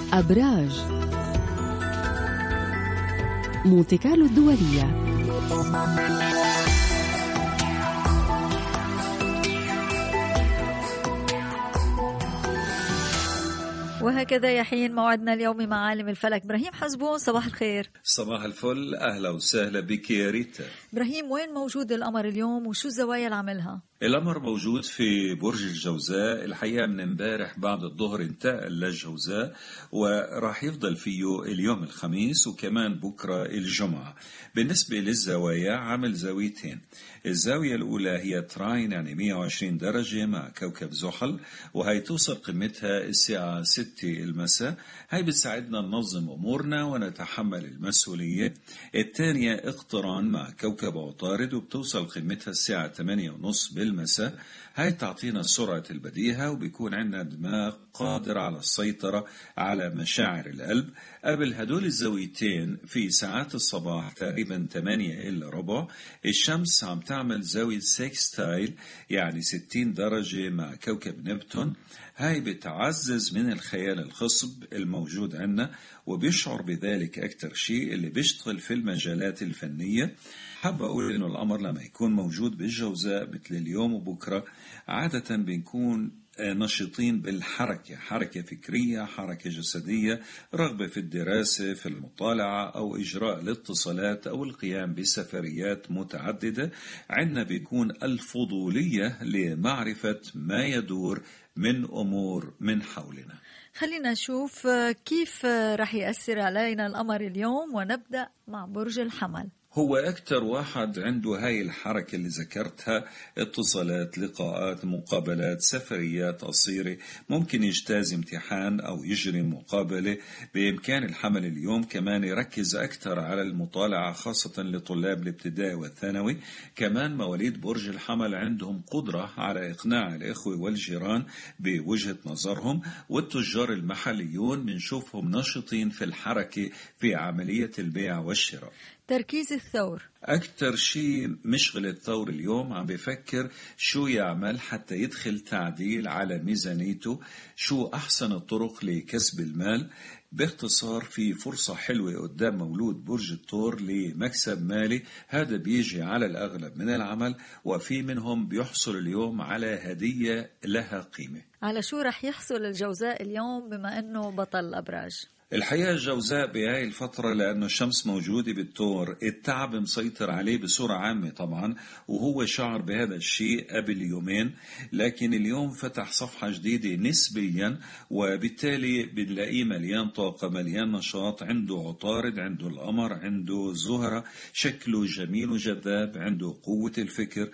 أبراج مونتي كارلو الدولية. وهكذا يحين موعدنا اليوم مع عالم الفلك إبراهيم حزبون. صباح الخير. صباح الفل، أهلا وسهلا بك يا ريتا. إبراهيم، وين موجود القمر اليوم وشو الزوايا اللي عملها؟ القمر موجود في برج الجوزاء. الحقيقة من امبارح بعد الظهر انتقل للجوزاء وراح يفضل فيه اليوم الخميس وكمان بكرة الجمعة. بالنسبة للزوايا عمل زاويتين. الزاوية الأولى هي تراين يعني 120 درجة مع كوكب زحل، وهي توصل قمتها الساعة 6 المساء. هاي بتساعدنا ننظم أمورنا ونتحمل المسؤولية. الثانية اقتران مع كوكب عطارد وبتوصل قمتها الساعة 8:30 بالمساء. هاي تعطينا سرعة البديهة وبيكون عندنا دماغ قادر على السيطرة على مشاعر القلب. قبل هدول الزاويتين في ساعات الصباح تقريبا 8:15 الشمس عم تعمل زاوية سيكستايل يعني 60 درجة مع كوكب نبتون. هاي بتعزز من الخيال الخصب الموجود عندنا وبيشعر بذلك أكتر شيء اللي بيشتغل في المجالات الفنية. حاب أقول إنه القمر لما يكون موجود بالجوزاء مثل اليوم وبكرة عادة بنكون نشيطين بالحركة، حركة فكرية، حركة جسدية، رغبة في الدراسة، في المطالعة أو إجراء الاتصالات أو القيام بسفريات متعددة. عندنا بيكون الفضولية لمعرفة ما يدور من أمور من حولنا. خلينا نشوف كيف رح يأثر علينا القمر اليوم، ونبدأ مع برج الحمل. هو أكتر واحد عنده هاي الحركة اللي ذكرتها، اتصالات، لقاءات، مقابلات، سفريات قصيرة، ممكن يجتاز امتحان أو يجري مقابلة. بإمكان الحمل اليوم كمان يركز أكتر على المطالعة خاصة لطلاب الابتدائي والثانوي. كمان مواليد برج الحمل عندهم قدرة على إقناع الإخوة والجيران بوجهة نظرهم، والتجار المحليون بنشوفهم نشطين في الحركة في عملية البيع والشراء. تركيز الثور. أكتر شيء مشغل الثور اليوم عم بفكر شو يعمل حتى يدخل تعديل على ميزانيته، شو أحسن الطرق لكسب المال. باختصار في فرصة حلوة قدام مولود برج الثور لمكسب مالي. هذا بيجي على الأغلب من العمل، وفي منهم بيحصل اليوم على هدية لها قيمة. على شو رح يحصل الجوزاء اليوم بما أنه بطل الأبراج؟ الحقيقة الجوزاء بهاي الفترة لأنه الشمس موجودة بالثور التعب مسيطر عليه بصورة عامة طبعا، وهو شعر بهذا الشيء قبل يومين، لكن اليوم فتح صفحة جديدة نسبيا وبالتالي بنلاقيه مليان طاقة، مليان نشاط. عنده عطارد، عنده القمر، عنده زهرة، شكله جميل وجذاب، عنده قوة الفكر،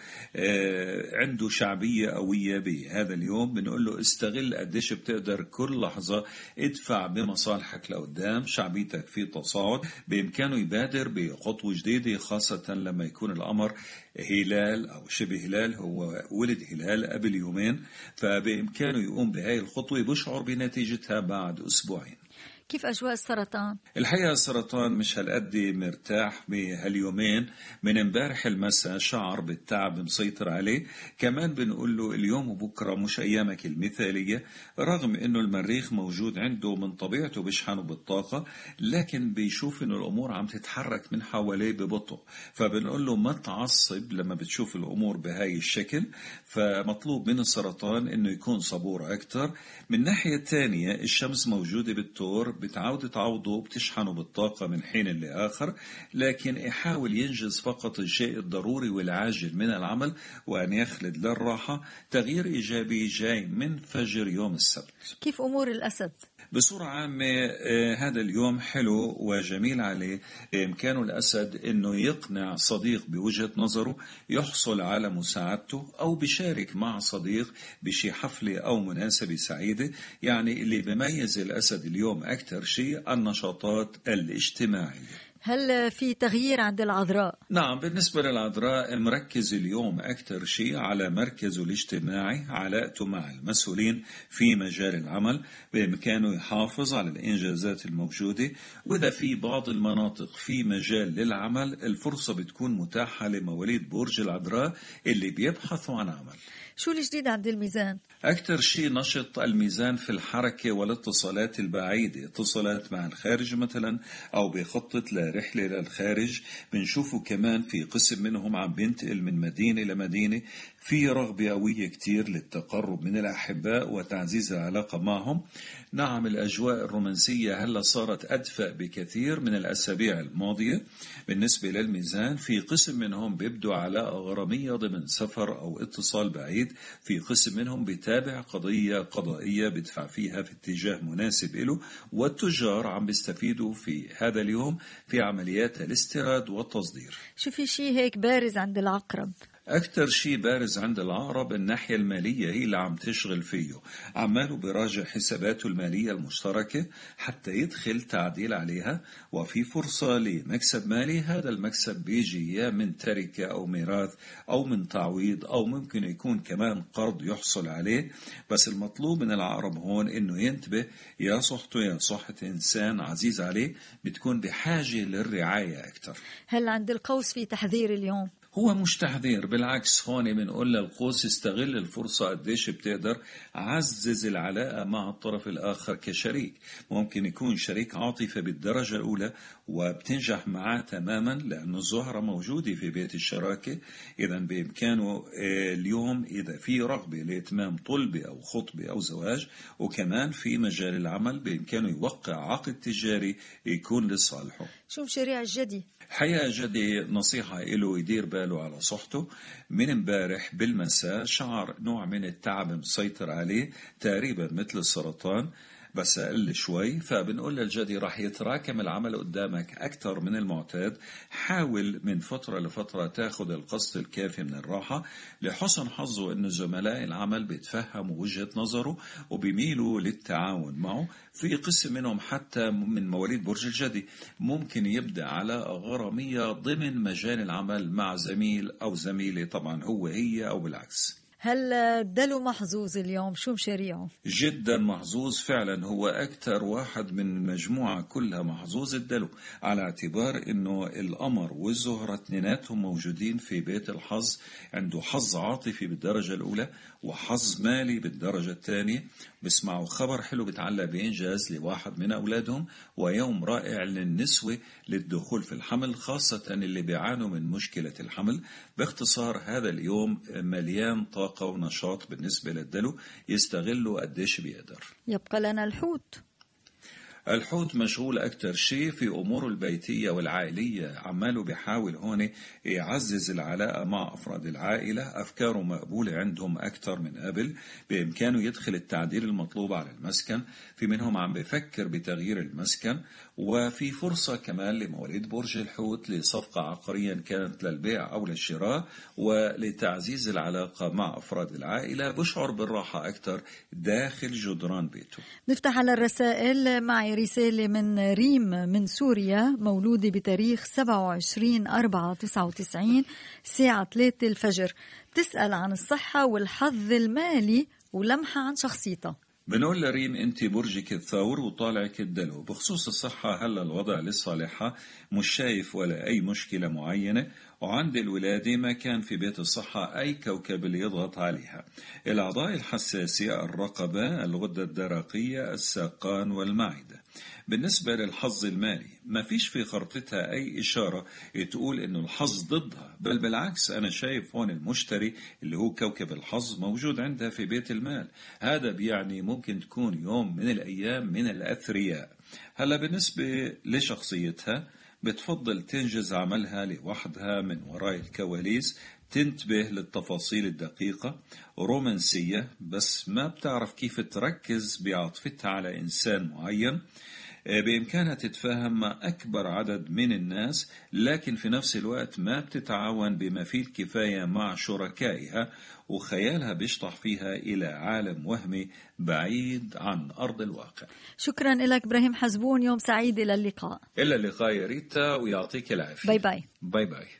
عنده شعبية قوية. بهذا اليوم بنقول له استغل قديش بتقدر كل لحظة، ادفع بمصالحك لقدام، شعبيتك في تصاعد. بإمكانه يبادر بخطوة جديدة خاصة لما يكون القمر هلال أو شبه هلال، هو ولد هلال قبل يومين، فبإمكانه يقوم بهاي الخطوة بشعر بنتيجتها بعد أسبوعين. كيف أجواء السرطان؟ الحقيقة السرطان مش هالقد مرتاح بهاليومين. من امبارح المساء شعر بالتعب مسيطر عليه. كمان بنقول له اليوم وبكرة مش أيامك المثالية، رغم إنه المريخ موجود عنده من طبيعته بيشحنه بالطاقة، لكن بيشوف إنه الأمور عم تتحرك من حواليه ببطء. فبنقول له ما تعصب لما بتشوف الأمور بهاي الشكل. فمطلوب من السرطان إنه يكون صبور أكتر. من ناحية تانية الشمس موجودة بالثور، بتعود تعوضه، بتشحنه بالطاقة من حين لآخر، لكن يحاول ينجز فقط الشيء الضروري والعاجل من العمل وأن يخلد للراحة. تغيير إيجابي جاي من فجر يوم السبت. كيف أمور الأسد؟ بصورة عامة هذا اليوم حلو وجميل عليه. بإمكانه الأسد أنه يقنع صديق بوجهة نظره، يحصل على مساعدته، أو بيشارك مع صديق بشي حفلة أو مناسبة سعيدة. يعني اللي بيميز الأسد اليوم أكثر شيء النشاطات الاجتماعية. هل في تغيير عند العذراء؟ نعم، بالنسبة للعذراء مركز اليوم أكثر شيء على مركزه الاجتماعي، علاقته مع المسؤولين في مجال العمل. بإمكانه يحافظ على الإنجازات الموجودة، وإذا في بعض المناطق في مجال للعمل الفرصة بتكون متاحة لمواليد برج العذراء اللي بيبحثوا عن عمل. شو الجديد عند الميزان؟ أكثر شيء نشط الميزان في الحركة والاتصالات البعيدة، اتصالات مع الخارج مثلا أو بخطط لرحلة للخارج. بنشوفه كمان في قسم منهم عم بينتقل من مدينة لمدينة، في رغبة قوية كتير للتقرب من الأحباء وتعزيز العلاقة معهم. نعم، الأجواء الرومانسية هلا صارت أدفأ بكثير من الأسابيع الماضية. بالنسبة للميزان في قسم منهم بيبدو علاقة غرامية ضمن سفر أو اتصال بعيد، في قسم منهم بيتابع قضية قضائية بدفع فيها في اتجاه مناسب له، والتجار عم بيستفيدوا في هذا اليوم في عمليات الاستيراد والتصدير. شو في شيء هيك بارز عند العقرب؟ أكثر شيء بارز عند العقرب الناحية المالية هي اللي عم تشغل فيه، عماله براجع حساباته المالية المشتركة حتى يدخل تعديل عليها، وفي فرصة لمكسب مالي. هذا المكسب بيجي يا من تركة أو ميراث أو من تعويض أو ممكن يكون كمان قرض يحصل عليه. بس المطلوب من العقرب هون إنه ينتبه، يا صحته يا صحة إنسان عزيز عليه بتكون بحاجة للرعاية أكثر. هل عند القوس في تحذير اليوم؟ هو مش تحذير، بالعكس هون بنقول للقوس استغل الفرصة قديش بتقدر، عزز العلاقة مع الطرف الآخر كشريك. ممكن يكون شريك عاطفة بالدرجة الأولى وبتنجح معاه تماما لأنه الزهرة موجودة في بيت الشراكة. إذا بإمكانه اليوم إذا في رغبة لإتمام طلبة أو خطبة أو زواج، وكمان في مجال العمل بإمكانه يوقع عقد تجاري يكون لصالحه. شو مشاريع الجدي؟ حقيقة جدي نصيحة له يدير باله على صحته. من امبارح بالمساء شعر نوع من التعب مسيطر عليه تقريبا مثل السرطان بس أقل شوي، فبنقول للجدي راح يتراكم العمل قدامك أكثر من المعتاد. حاول من فترة لفترة تاخد القسط الكافي من الراحة. لحسن حظه أن زملاء العمل بيتفهموا وجهة نظره وبيميلوا للتعاون معه. في قسم منهم حتى من مواليد برج الجدي ممكن يبدأ علاقة غرامية ضمن مجال العمل مع زميل أو زميلة، طبعا هو هي أو بالعكس. هل دلو محظوظ اليوم؟ شو مشاريعه؟ جدا محظوظ فعلا، هو أكثر واحد من مجموعة كلها محظوظ الدلو، على اعتبار أنه القمر والزهرة اثنيناتهم موجودين في بيت الحظ. عنده حظ عاطفي بالدرجة الأولى وحظ مالي بالدرجة الثانية. بسمعوا خبر حلو بتعلق بإنجاز لواحد من أولادهم، ويوم رائع للنسوة للدخول في الحمل، خاصة اللي بيعانوا من مشكلة الحمل. باختصار هذا اليوم مليان طاقة ونشاط بالنسبة للدلو، يستغلوا قديش بيقدر. يبقى لنا الحوت. الحوت مشغول أكتر شيء في أموره البيتية والعائلية، عماله بيحاول هون يعزز العلاقة مع أفراد العائلة. أفكاره مقبولة عندهم أكتر من قبل، بإمكانه يدخل التعديل المطلوب على المسكن. في منهم عم بيفكر بتغيير المسكن، وفي فرصة كمان لمواليد برج الحوت لصفقة عقارية كانت للبيع أو للشراء ولتعزيز العلاقة مع أفراد العائلة. بشعر بالراحة أكتر داخل جدران بيته. نفتح على الرسائل. معي رسالة من ريم من سوريا، مولودة بتاريخ 27/4/99 الساعة 3 الفجر. تسأل عن الصحة والحظ المالي ولمحة عن شخصيتها. بنقول لريم انت برجك الثور وطالعك الدلو. بخصوص الصحة هلا الوضع للصالحة، مش شايف ولا أي مشكلة معينة، وعند الولادة ما كان في بيت الصحة أي كوكب اللي يضغط عليها. الأعضاء الحساسية الرقبة، الغدة الدرقية، الساقان والمعدة. بالنسبة للحظ المالي ما فيش في خرطتها أي إشارة تقول إنه الحظ ضدها، بل بالعكس أنا شايف هون المشتري اللي هو كوكب الحظ موجود عندها في بيت المال. هذا بيعني ممكن تكون يوم من الأيام من الأثرياء. هلا بالنسبة لشخصيتها بتفضل تنجز عملها لوحدها من وراء الكواليس، تنتبه للتفاصيل الدقيقة، رومانسية بس ما بتعرف كيف تركز بعاطفتها على إنسان معين. بإمكانها تتفاهم مع أكبر عدد من الناس، لكن في نفس الوقت ما بتتعاون بما فيه الكفاية مع شركائها، وخيالها بيشطح فيها إلى عالم وهمي بعيد عن أرض الواقع. شكرا لك إبراهيم حزبون، يوم سعيد. إلى اللقاء. إلى اللقاء يا ريتا، ويعطيك العافية. باي باي. باي باي.